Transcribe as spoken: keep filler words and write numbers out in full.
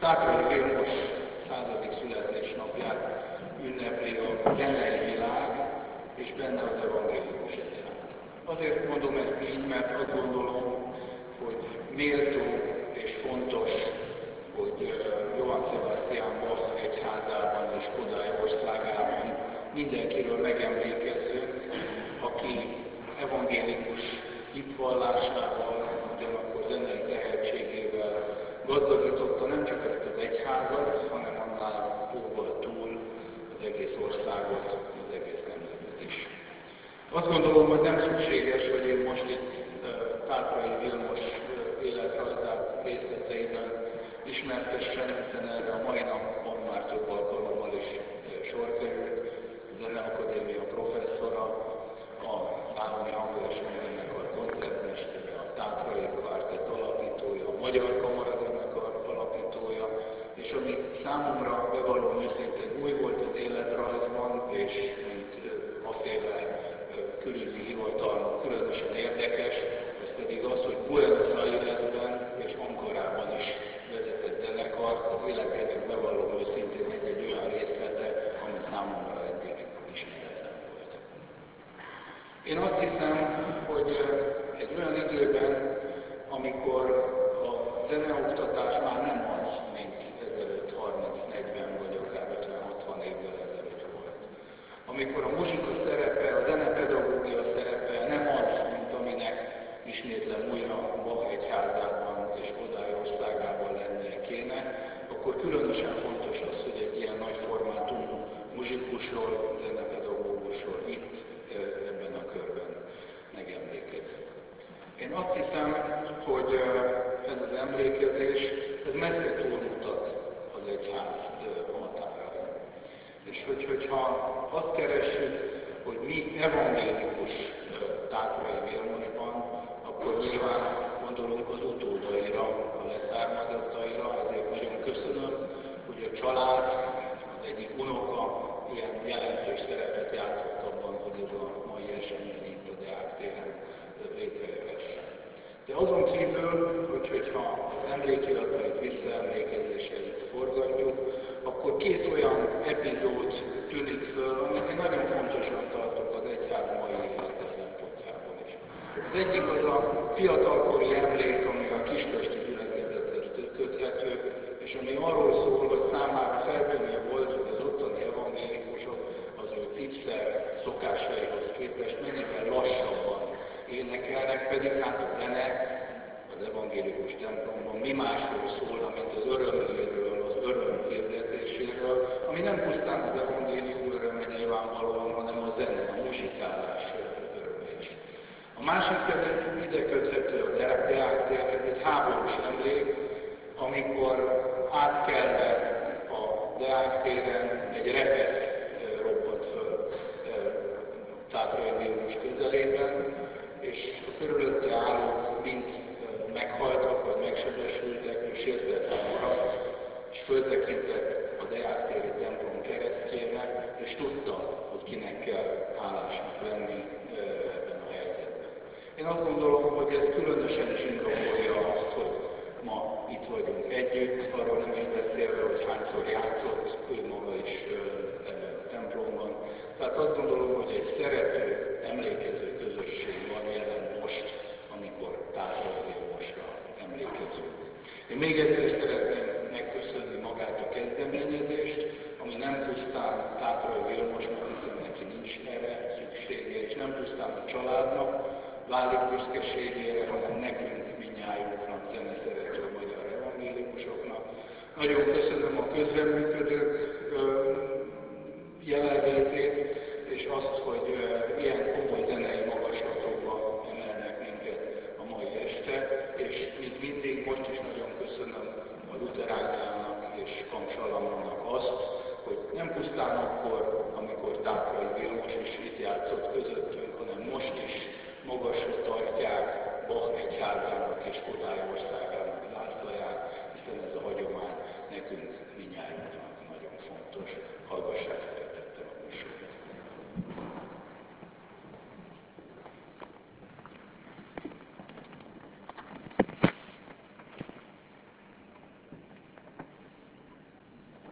Tátrai Vilmos századik születésnapját ünnepli a zenei világ, és benne az evangélikus egyház. Azért mondom ezt így, mert azt gondolom, hogy méltó és fontos, hogy Johann Sebastian Bach egyházában és Kodály országában mindenkiről megemlékezzünk, aki evangélikus hitvallásával, ugyanakkor zenei tehetségével gazdagította nem csak ezt az egyházat, hanem annál jóval túl az egész országot, az egész nemzetet is. Azt gondolom, hogy nem szükséges, hogy én most itt Tátrai Vilmos életrajzát részleteiben ismertessem, hiszen erre a mai napon már több alkalommal is sor került. A Zeneakadémia professzora, a Állami Hangversenyzenekar koncertmestere, a Tátrai Kvártett alapítója, a Magyar Kamarazenekar alapítója, és ami számomra bevallom őszintén új volt az életrajzban, és mint aféle külügyi hivatalnak különösen érdekes, ez pedig az, hogy Buenos Airesben és Ankarában is vezetett zenekart, az életének bevallom őszintén egy-egy olyan részlete, ami számomra eddig ismeretlen volt. Én azt hiszem, hogy egy olyan időben, amikor a zeneoktatás már nem az, mint ezelőtt harminc-negyven vagy akár ötven-hatvan évvel ezelőtt volt. Amikor a muzsika szerepe, a zenepedagógia szerepe nem az, mint aminek ismétlem újra Bach egyházában és Kodály országában lennie kéne, akkor különösen fontos az, hogy egy ilyen nagy formátumú muzsikusról, zenepedagógusról itt, ebben a körben megemlékezzük. Én azt hiszem, hogy ez az emlékezés, ez messze túlmutat az egyház határain. És hogy, hogyha azt keressük, hogy mi evangélikus Tátrai Vilmosban, akkor nyilván gondolunk az utódaira, a leszármazottaira, ezért nagyon köszönöm, hogy a család, az egyik unoka ilyen jelentős szerepet játszott abban, hogy ez a mai esemény itt a Deák téren létrejöhessen. De azon kívül, hogy, hogyha az emlékiratait, visszaemlékezéseit forgatjuk, akkor két olyan epizód tűnik föl, amit én nagyon fontosan tartok az egyház mai élete szempontjából is. Az egyik az a fiatalkori emlék, ami a kispesti gyülekezethez köthető, és ami arról szól, hogy számára feltűnő volt, hogy az ottani evangélikusok az ő cipszer szokásaihoz képest mennyivel lassabban énekelnek, pedig hát a zene az evangélikus templomban mi másról szól, mint az örömhírről, az öröm hirdetéséről, ami nem pusztán az evangélium öröme nyilvánvalóan, hanem a zene, a muzsikálás öröme is. A másik pedig ide köthető a Deák térhez, egy háborús emlék, amikor átkelve a Deák téren egy repesz robbant föl Tátrai Vilmos közelében, és a körülötte állók mind meghaltak, vagy megsebesültek, ő sértetlen maradt, és föltekintett a Deák téri templom keresztjére, és tudta, hogy kinek kell hálásnak lenni ebben a helyzetben. Én azt gondolom, hogy ez különösen is indokolja azt, hogy ma itt vagyunk együtt, arról nem is beszélve, hogy hányszor játszott ő maga is ebben a templomban. Tehát azt gondolom, hogy egy szerető, emlékező közösség van jelen most, amikor Tátrai Vilmosra emlékezünk. Én még egyszer szeretném megköszönni magát a kezdeményezést, ami nem pusztán Tátrai Vilmosnak, hiszen neki nincs erre szüksége, és nem pusztán a családnak válik büszkeségére, hanem nekünk, mindnyájunknak, zeneszerető magyar evangélikusoknak. Nagyon köszönöm a közreműködők jelenlétét, és azt, hogy ilyen